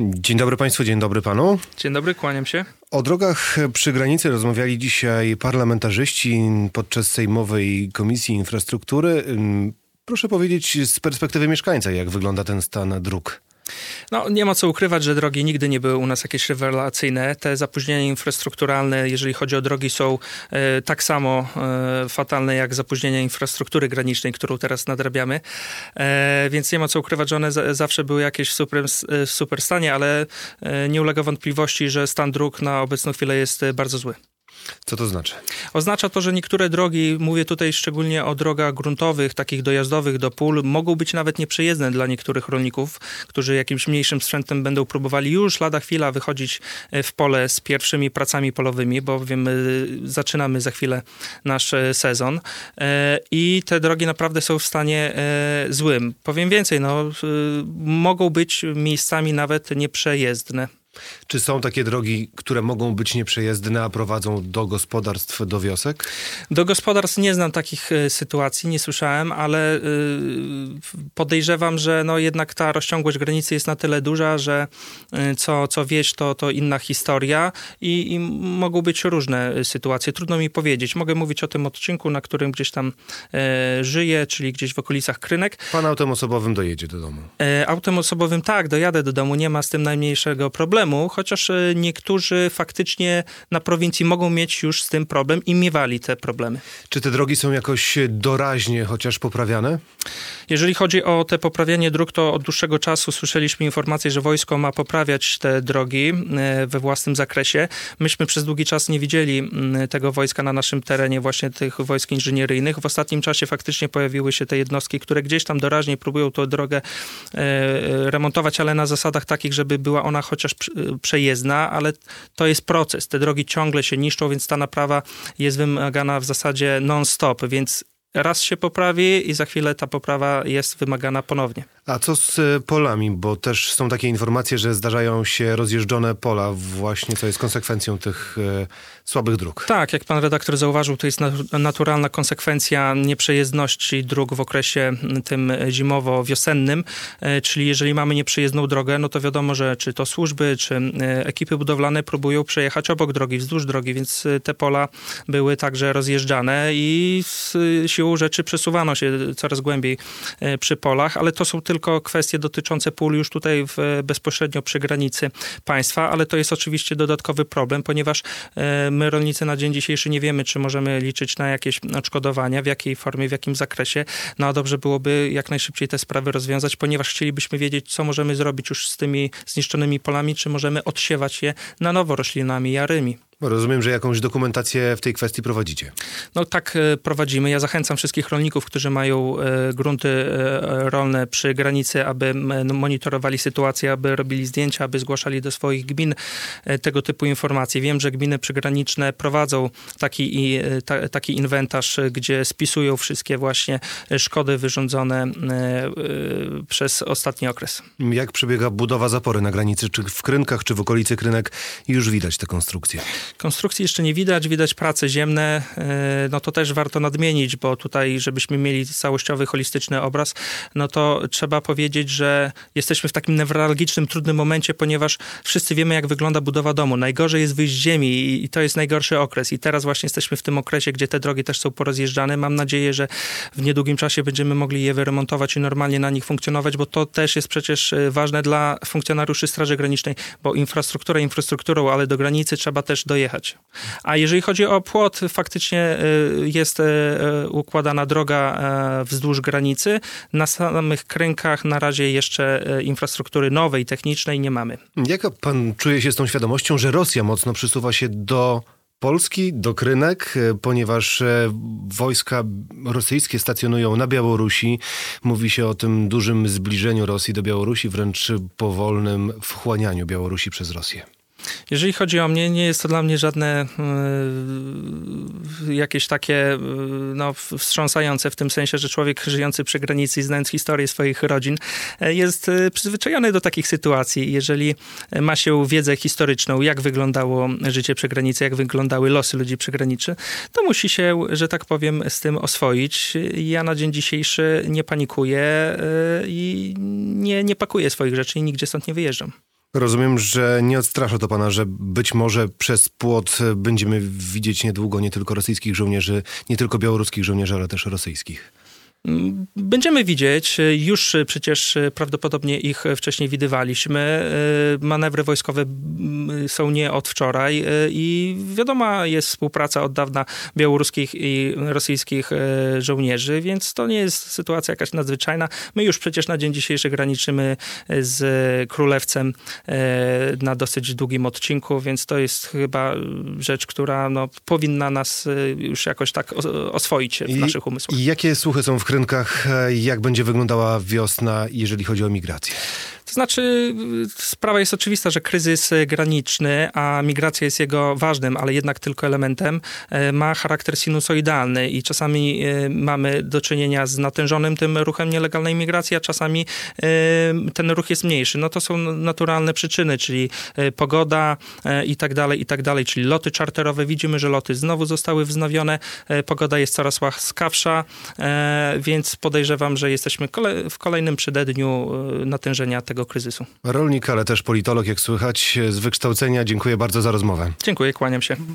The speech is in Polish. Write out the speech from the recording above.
Dzień dobry Państwu, dzień dobry Panu. Dzień dobry, kłaniam się. O drogach przy granicy rozmawiali dzisiaj parlamentarzyści podczas Sejmowej Komisji Infrastruktury. Proszę powiedzieć z perspektywy mieszkańca, jak wygląda ten stan dróg? No, nie ma co ukrywać, że drogi nigdy nie były u nas jakieś rewelacyjne. Te zapóźnienia infrastrukturalne, jeżeli chodzi o drogi, są tak samo fatalne jak zapóźnienia infrastruktury granicznej, którą teraz nadrabiamy. Więc nie ma co ukrywać, że one zawsze były jakieś w super stanie, ale nie ulega wątpliwości, że stan dróg na obecną chwilę jest bardzo zły. Co to znaczy? Oznacza to, że niektóre drogi, mówię tutaj szczególnie o drogach gruntowych, takich dojazdowych do pól, mogą być nawet nieprzejezdne dla niektórych rolników, którzy jakimś mniejszym sprzętem będą próbowali już lada chwila wychodzić w pole z pierwszymi pracami polowymi, bowiem zaczynamy za chwilę nasz sezon i te drogi naprawdę są w stanie złym. Powiem więcej, mogą być miejscami nawet nieprzejezdne. Czy są takie drogi, które mogą być nieprzejezdne, a prowadzą do gospodarstw, do wiosek? Do gospodarstw nie znam takich sytuacji, nie słyszałem, ale podejrzewam, że jednak ta rozciągłość granicy jest na tyle duża, że co wieś to inna historia i mogą być różne sytuacje. Trudno mi powiedzieć. Mogę mówić o tym odcinku, na którym gdzieś tam żyję, czyli gdzieś w okolicach Krynek. Pan autem osobowym dojedzie do domu? Autem osobowym tak, dojadę do domu, nie ma z tym najmniejszego problemu, chociaż niektórzy faktycznie na prowincji mogą mieć już z tym problem i miewali te problemy. Czy te drogi są jakoś doraźnie chociaż poprawiane? Jeżeli chodzi o te poprawianie dróg, to od dłuższego czasu słyszeliśmy informację, że wojsko ma poprawiać te drogi we własnym zakresie. Myśmy przez długi czas nie widzieli tego wojska na naszym terenie, właśnie tych wojsk inżynieryjnych. W ostatnim czasie faktycznie pojawiły się te jednostki, które gdzieś tam doraźnie próbują tę drogę remontować, ale na zasadach takich, żeby była ona chociaż przejezdna, ale to jest proces. Te drogi ciągle się niszczą, więc ta naprawa jest wymagana w zasadzie non-stop, więc raz się poprawi i za chwilę ta poprawa jest wymagana ponownie. A co z polami? Bo też są takie informacje, że zdarzają się rozjeżdżone pola właśnie, co jest konsekwencją tych słabych dróg. Tak, jak pan redaktor zauważył, to jest naturalna konsekwencja nieprzejezdności dróg w okresie tym zimowo-wiosennym, czyli jeżeli mamy nieprzejezdną drogę, no to wiadomo, że czy to służby, czy ekipy budowlane próbują przejechać obok drogi, wzdłuż drogi, więc te pola były także rozjeżdżane i siłą rzeczy przesuwano się coraz głębiej przy polach, ale to są tylko kwestie dotyczące pól już tutaj bezpośrednio przy granicy państwa, ale to jest oczywiście dodatkowy problem, ponieważ my rolnicy na dzień dzisiejszy nie wiemy, czy możemy liczyć na jakieś odszkodowania, w jakiej formie, w jakim zakresie. No a dobrze byłoby jak najszybciej te sprawy rozwiązać, ponieważ chcielibyśmy wiedzieć, co możemy zrobić już z tymi zniszczonymi polami, czy możemy odsiewać je na nowo roślinami jarymi. Rozumiem, że jakąś dokumentację w tej kwestii prowadzicie. No tak, prowadzimy. Ja zachęcam wszystkich rolników, którzy mają grunty rolne przy granicy, aby monitorowali sytuację, aby robili zdjęcia, aby zgłaszali do swoich gmin tego typu informacje. Wiem, że gminy przygraniczne prowadzą taki inwentarz, gdzie spisują wszystkie właśnie szkody wyrządzone przez ostatni okres. Jak przebiega budowa zapory na granicy? Czy w Krynkach, czy w okolicy Krynek już widać te konstrukcje? Konstrukcji jeszcze nie widać prace ziemne, no to też warto nadmienić, bo tutaj, żebyśmy mieli całościowy, holistyczny obraz, no to trzeba powiedzieć, że jesteśmy w takim newralgicznym, trudnym momencie, ponieważ wszyscy wiemy, jak wygląda budowa domu. Najgorzej jest wyjść z ziemi i to jest najgorszy okres. I teraz właśnie jesteśmy w tym okresie, gdzie te drogi też są porozjeżdżane. Mam nadzieję, że w niedługim czasie będziemy mogli je wyremontować i normalnie na nich funkcjonować, bo to też jest przecież ważne dla funkcjonariuszy Straży Granicznej, bo infrastruktura infrastrukturą, ale do granicy trzeba też dojechać. A jeżeli chodzi o płot, faktycznie jest układana droga wzdłuż granicy. Na samych Krynkach na razie jeszcze infrastruktury nowej, technicznej nie mamy. Jak pan czuje się z tą świadomością, że Rosja mocno przysuwa się do Polski, do Krynek, ponieważ wojska rosyjskie stacjonują na Białorusi. Mówi się o tym dużym zbliżeniu Rosji do Białorusi, wręcz powolnym wchłanianiu Białorusi przez Rosję. Jeżeli chodzi o mnie, nie jest to dla mnie żadne jakieś takie wstrząsające w tym sensie, że człowiek żyjący przy granicy i znając historię swoich rodzin jest przyzwyczajony do takich sytuacji. Jeżeli ma się wiedzę historyczną, jak wyglądało życie przy granicy, jak wyglądały losy ludzi przy granicy, to musi się, że tak powiem, z tym oswoić. Ja na dzień dzisiejszy nie panikuję i nie pakuję swoich rzeczy i nigdzie stąd nie wyjeżdżam. Rozumiem, że nie odstrasza to pana, że być może przez płot będziemy widzieć niedługo nie tylko rosyjskich żołnierzy, nie tylko białoruskich żołnierzy, ale też rosyjskich. Będziemy widzieć, już przecież prawdopodobnie ich wcześniej widywaliśmy. Manewry wojskowe są nie od wczoraj i wiadoma jest współpraca od dawna białoruskich i rosyjskich żołnierzy, więc to nie jest sytuacja jakaś nadzwyczajna. My już przecież na dzień dzisiejszy graniczymy z Królewcem na dosyć długim odcinku, więc to jest chyba rzecz, która powinna nas już jakoś tak oswoić w naszych umysłach. I jakie słuchy są w rynkach, jak będzie wyglądała wiosna, jeżeli chodzi o migrację? To znaczy, sprawa jest oczywista, że kryzys graniczny, a migracja jest jego ważnym, ale jednak tylko elementem, ma charakter sinusoidalny i czasami mamy do czynienia z natężonym tym ruchem nielegalnej migracji, a czasami ten ruch jest mniejszy. No to są naturalne przyczyny, czyli pogoda i tak dalej, czyli loty czarterowe. Widzimy, że loty znowu zostały wznowione, pogoda jest coraz łaskawsza, więc podejrzewam, że jesteśmy w kolejnym przededniu natężenia tego kryzysu. Rolnik, ale też politolog, jak słychać, z wykształcenia. Dziękuję bardzo za rozmowę. Dziękuję, kłaniam się.